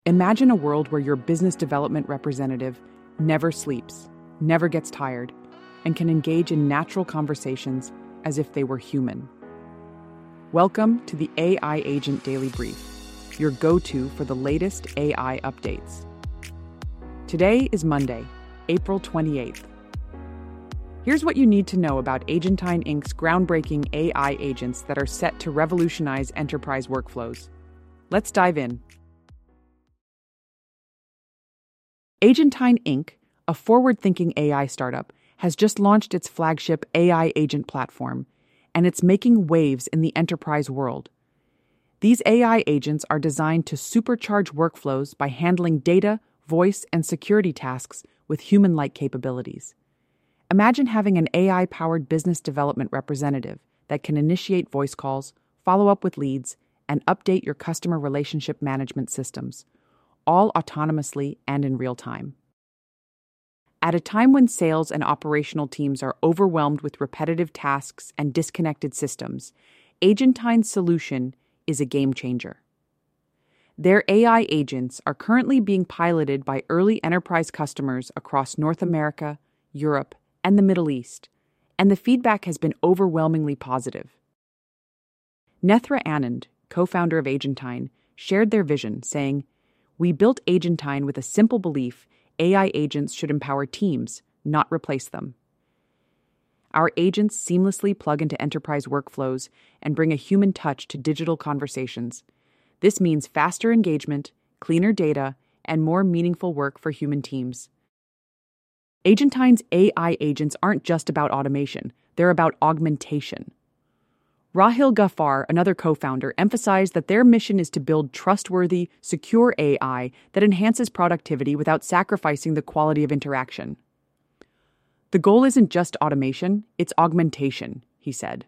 Imagine a world where your business development representative never sleeps, never gets tired, and can engage in natural conversations as if they were human. Welcome to the AI Agent Daily Brief, your go-to for the latest AI updates. Today is Monday, April 28th. Here's what you need to know about Agentine Inc.'s groundbreaking AI agents that are set to revolutionize enterprise workflows. Let's dive in. Agentine Inc., a forward-thinking AI startup, has just launched its flagship AI agent platform, and it's making waves in the enterprise world. These AI agents are designed to supercharge workflows by handling data, voice, and security tasks with human-like capabilities. Imagine having an AI-powered business development representative that can initiate voice calls, follow up with leads, and update your customer relationship management systems, all autonomously and in real time. At a time when sales and operational teams are overwhelmed with repetitive tasks and disconnected systems, Agentine's solution is a game changer. Their AI agents are currently being piloted by early enterprise customers across North America, Europe, and the Middle East, and the feedback has been overwhelmingly positive. Nethra Anand, co-founder of Agentine, shared their vision, saying, "We built Agentine with a simple belief: AI agents should empower teams, not replace them. Our agents seamlessly plug into enterprise workflows and bring a human touch to digital conversations. This means faster engagement, cleaner data, and more meaningful work for human teams." Agentine's AI agents aren't just about automation, they're about augmentation. Rahil Ghaffar, another co-founder, emphasized that their mission is to build trustworthy, secure AI that enhances productivity without sacrificing the quality of interaction. "The goal isn't just automation, it's augmentation," he said.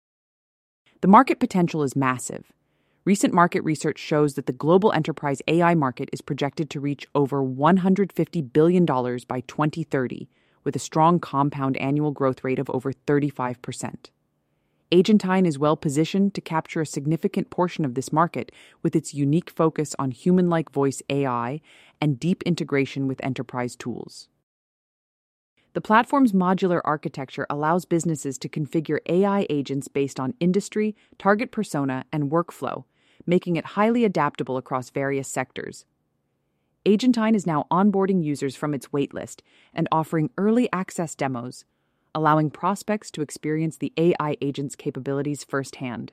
The market potential is massive. Recent market research shows that the global enterprise AI market is projected to reach over $150 billion by 2030, with a strong compound annual growth rate of over 35%. Agentine is well positioned to capture a significant portion of this market with its unique focus on human-like voice AI and deep integration with enterprise tools. The platform's modular architecture allows businesses to configure AI agents based on industry, target persona, and workflow, making it highly adaptable across various sectors. Agentine is now onboarding users from its waitlist and offering early access demos, allowing prospects to experience the AI agent's capabilities firsthand.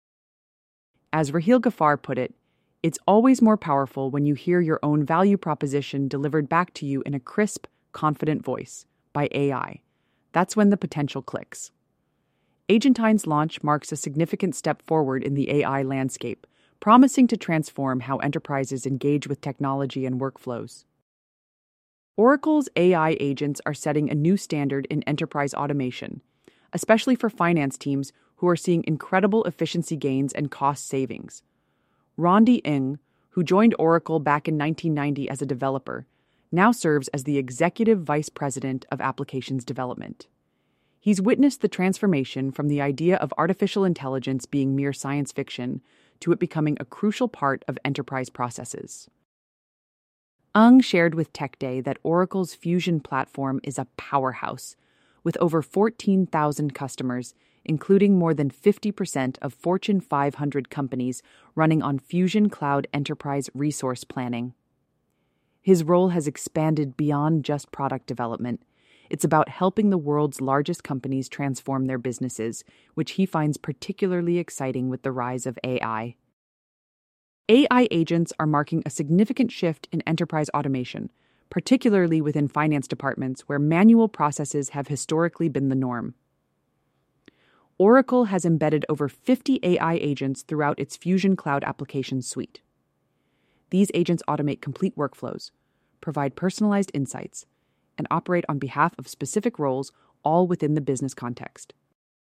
As Rahil Ghaffar put it, "It's always more powerful when you hear your own value proposition delivered back to you in a crisp, confident voice by AI. That's when the potential clicks." Agentine's launch marks a significant step forward in the AI landscape, promising to transform how enterprises engage with technology and workflows. Oracle's AI agents are setting a new standard in enterprise automation, especially for finance teams who are seeing incredible efficiency gains and cost savings. Rondi Ng, who joined Oracle back in 1990 as a developer, now serves as the Executive Vice President of Applications Development. He's witnessed the transformation from the idea of artificial intelligence being mere science fiction to it becoming a crucial part of enterprise processes. Ng shared with TechDay that Oracle's Fusion platform is a powerhouse, with over 14,000 customers, including more than 50% of Fortune 500 companies running on Fusion Cloud Enterprise Resource Planning. His role has expanded beyond just product development. It's about helping the world's largest companies transform their businesses, which he finds particularly exciting with the rise of AI. AI agents are marking a significant shift in enterprise automation, particularly within finance departments where manual processes have historically been the norm. Oracle has embedded over 50 AI agents throughout its Fusion Cloud Applications suite. These agents automate complete workflows, provide personalized insights, and operate on behalf of specific roles, all within the business context.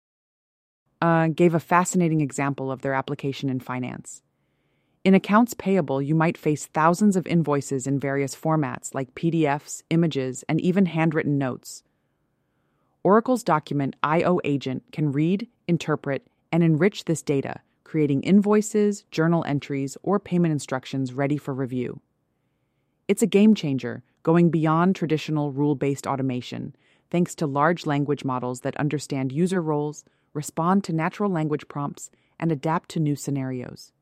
Gave a fascinating example of their application in finance. In accounts payable, you might face thousands of invoices in various formats like PDFs, images, and even handwritten notes. Oracle's Document I/O agent can read, interpret, and enrich this data, creating invoices, journal entries, or payment instructions ready for review. It's a game changer, going beyond traditional rule-based automation, thanks to large language models that understand user roles, respond to natural language prompts, and adapt to new scenarios.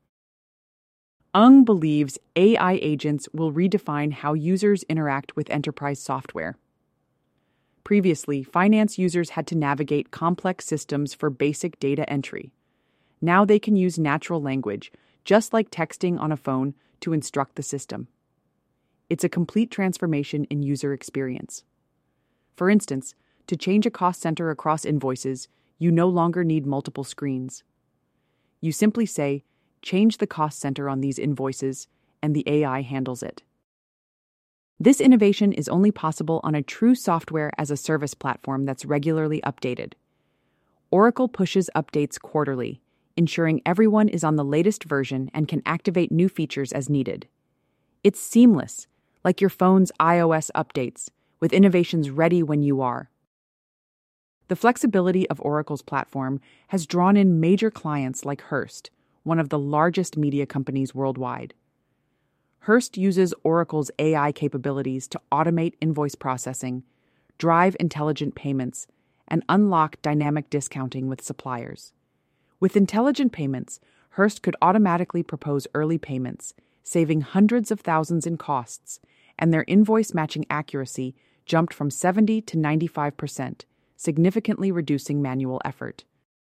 Ung believes AI agents will redefine how users interact with enterprise software. Previously, finance users had to navigate complex systems for basic data entry. Now they can use natural language, just like texting on a phone, to instruct the system. It's a complete transformation in user experience. For instance, to change a cost center across invoices, you no longer need multiple screens. You simply say, "Change the cost center on these invoices," and the AI handles it. This innovation is only possible on a true software-as-a-service platform that's regularly updated. Oracle pushes updates quarterly, ensuring everyone is on the latest version and can activate new features as needed. It's seamless, like your phone's iOS updates, with innovations ready when you are. The flexibility of Oracle's platform has drawn in major clients like Hearst, one of the largest media companies worldwide. Hearst uses Oracle's AI capabilities to automate invoice processing, drive intelligent payments, and unlock dynamic discounting with suppliers. With intelligent payments, Hearst could automatically propose early payments, saving hundreds of thousands in costs, and their invoice matching accuracy jumped from 70 to 95%, significantly reducing manual effort.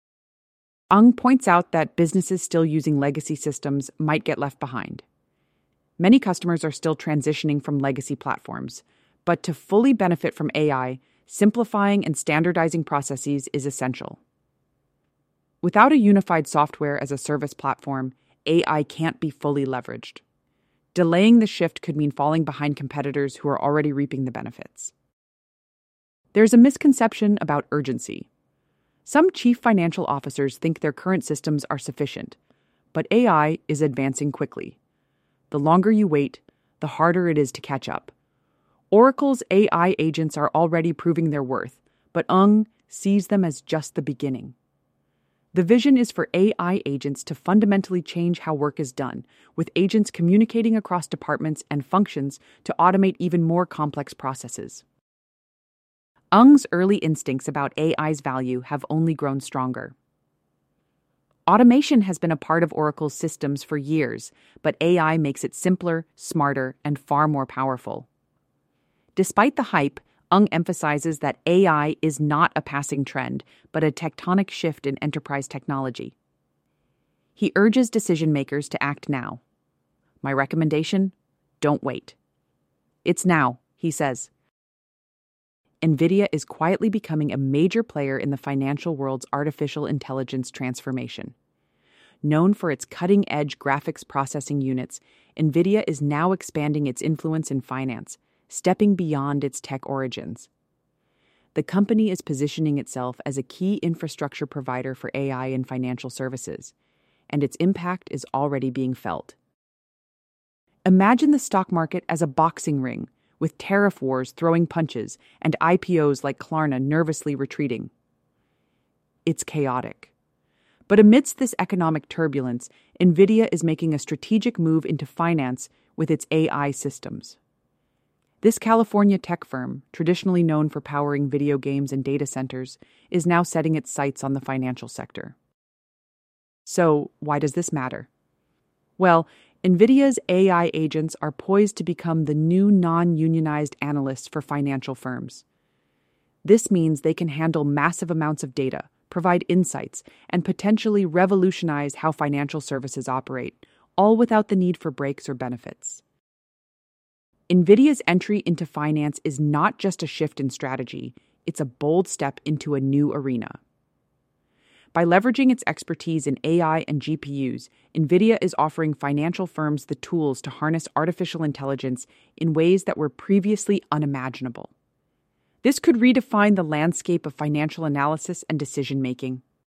Ung points out that businesses still using legacy systems might get left behind. Many customers are still transitioning from legacy platforms, but to fully benefit from AI, simplifying and standardizing processes is essential. Without a unified software-as-a-service platform, AI can't be fully leveraged. Delaying the shift could mean falling behind competitors who are already reaping the benefits. There's a misconception about urgency. Some chief financial officers think their current systems are sufficient, but AI is advancing quickly. The longer you wait, the harder it is to catch up. Oracle's AI agents are already proving their worth, but Ung sees them as just the beginning. The vision is for AI agents to fundamentally change how work is done, with agents communicating across departments and functions to automate even more complex processes. Ung's early instincts about AI's value have only grown stronger. Automation has been a part of Oracle's systems for years, but AI makes it simpler, smarter, and far more powerful. Despite the hype, Ung emphasizes that AI is not a passing trend, but a tectonic shift in enterprise technology. He urges decision makers to act now. My recommendation? Don't wait. It's now, he says. NVIDIA is quietly becoming a major player in the financial world's artificial intelligence transformation. Known for its cutting-edge graphics processing units, NVIDIA is now expanding its influence in finance, stepping beyond its tech origins. The company is positioning itself as a key infrastructure provider for AI in financial services, and its impact is already being felt. Imagine the stock market as a boxing ring, with tariff wars throwing punches and IPOs like Klarna nervously retreating. It's chaotic. But amidst this economic turbulence, NVIDIA is making a strategic move into finance with its AI systems. This California tech firm, traditionally known for powering video games and data centers, is now setting its sights on the financial sector. So, why does this matter? Well, NVIDIA's AI agents are poised to become the new non-unionized analysts for financial firms. This means they can handle massive amounts of data, provide insights, and potentially revolutionize how financial services operate, all without the need for breaks or benefits. NVIDIA's entry into finance is not just a shift in strategy, it's a bold step into a new arena. By leveraging its expertise in AI and GPUs, NVIDIA is offering financial firms the tools to harness artificial intelligence in ways that were previously unimaginable. This could redefine the landscape of financial analysis and decision-making.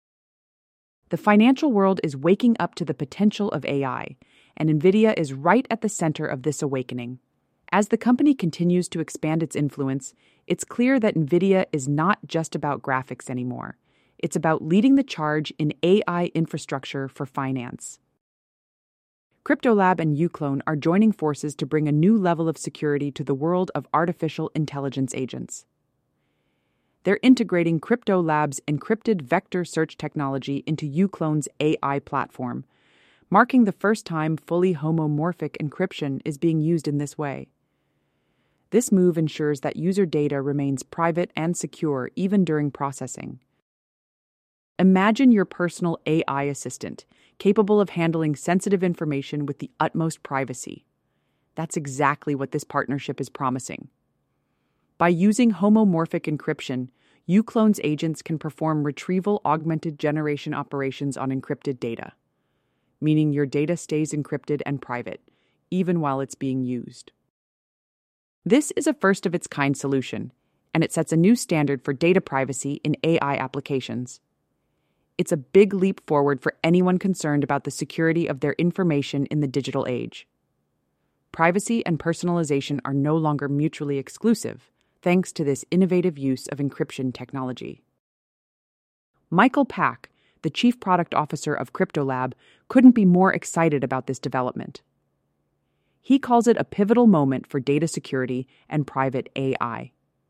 The financial world is waking up to the potential of AI, and NVIDIA is right at the center of this awakening. As the company continues to expand its influence, it's clear that NVIDIA is not just about graphics anymore. It's about leading the charge in AI infrastructure for finance. Cryptolab and Uclone are joining forces to bring a new level of security to the world of artificial intelligence agents. They're integrating Cryptolab's encrypted vector search technology into Uclone's AI platform, marking the first time fully homomorphic encryption is being used in this way. This move ensures that user data remains private and secure even during processing. Imagine your personal AI assistant, capable of handling sensitive information with the utmost privacy. That's exactly what this partnership is promising. By using homomorphic encryption, Uclone's agents can perform retrieval augmented generation operations on encrypted data, meaning your data stays encrypted and private, even while it's being used. This is a first-of-its-kind solution, and it sets a new standard for data privacy in AI applications. It's a big leap forward for anyone concerned about the security of their information in the digital age. Privacy and personalization are no longer mutually exclusive, thanks to this innovative use of encryption technology. Michael Pack, the Chief Product Officer of Cryptolab, couldn't be more excited about this development. He calls it a pivotal moment for data security and private AI.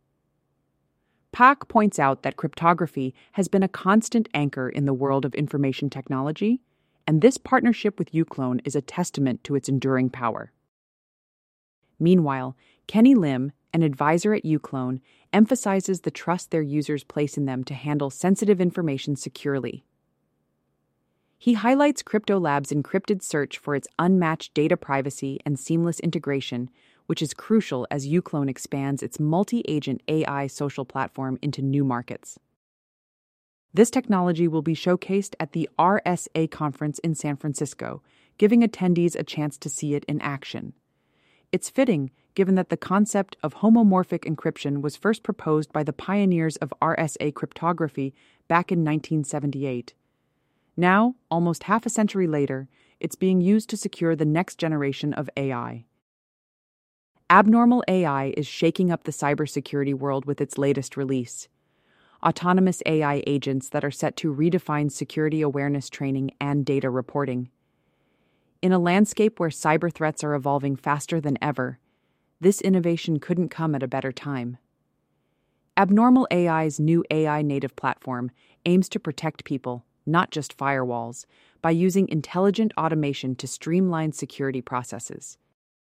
Pack points out that cryptography has been a constant anchor in the world of information technology, and this partnership with Uclone is a testament to its enduring power. Meanwhile, Kenny Lim, an advisor at Uclone, emphasizes the trust their users place in them to handle sensitive information securely. He highlights Cryptolab's encrypted search for its unmatched data privacy and seamless integration, which is crucial as Uclone expands its multi-agent AI social platform into new markets. This technology will be showcased at the RSA conference in San Francisco, giving attendees a chance to see it in action. It's fitting, given that the concept of homomorphic encryption was first proposed by the pioneers of RSA cryptography back in 1978. Now, almost half a century later, it's being used to secure the next generation of AI. Abnormal AI is shaking up the cybersecurity world with its latest release. Autonomous AI agents that are set to redefine security awareness training and data reporting. In a landscape where cyber threats are evolving faster than ever, this innovation couldn't come at a better time. Abnormal AI's new AI native platform aims to protect people, not just firewalls, by using intelligent automation to streamline security processes.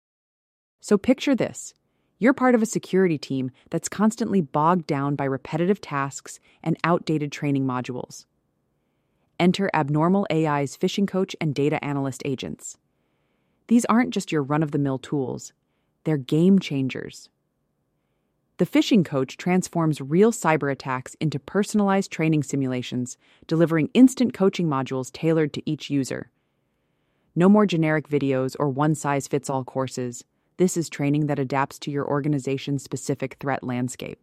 So picture this. You're part of a security team that's constantly bogged down by repetitive tasks and outdated training modules. Enter Abnormal AI's phishing coach and data analyst agents. These aren't just your run-of-the-mill tools. They're game changers. The phishing coach transforms real cyber attacks into personalized training simulations, delivering instant coaching modules tailored to each user. No more generic videos or one-size-fits-all courses. This is training that adapts to your organization's specific threat landscape.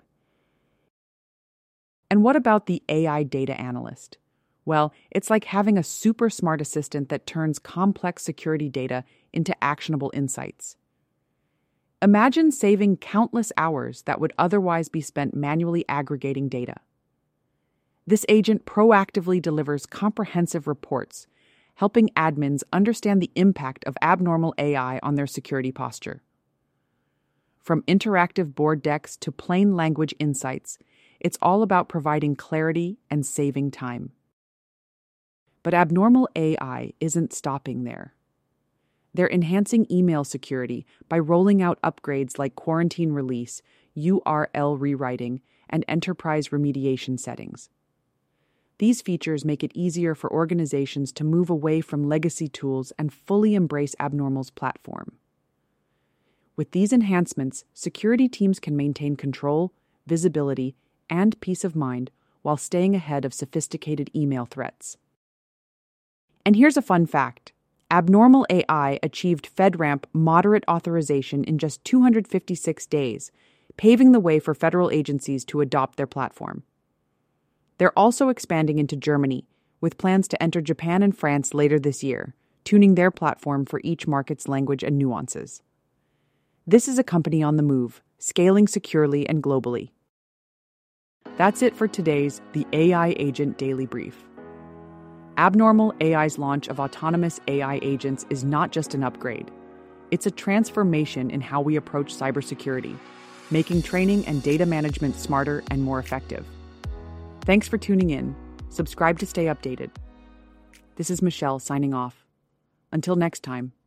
And what about the AI data analyst? Well, it's like having a super smart assistant that turns complex security data into actionable insights. Imagine saving countless hours that would otherwise be spent manually aggregating data. This agent proactively delivers comprehensive reports, helping admins understand the impact of abnormal AI on their security posture. From interactive board decks to plain language insights, it's all about providing clarity and saving time. But Abnormal AI isn't stopping there. They're enhancing email security by rolling out upgrades like quarantine release, URL rewriting, and enterprise remediation settings. These features make it easier for organizations to move away from legacy tools and fully embrace Abnormal's platform. With these enhancements, security teams can maintain control, visibility, and peace of mind while staying ahead of sophisticated email threats. And here's a fun fact. Abnormal AI achieved FedRAMP moderate authorization in just 256 days, paving the way for federal agencies to adopt their platform. They're also expanding into Germany, with plans to enter Japan and France later this year, tuning their platform for each market's language and nuances. This is a company on the move, scaling securely and globally. That's it for today's The AI Agent Daily Brief. Abnormal AI's launch of autonomous AI agents is not just an upgrade. It's a transformation in how we approach cybersecurity, making training and data management smarter and more effective. Thanks for tuning in. Subscribe to stay updated. This is Michelle signing off. Until next time.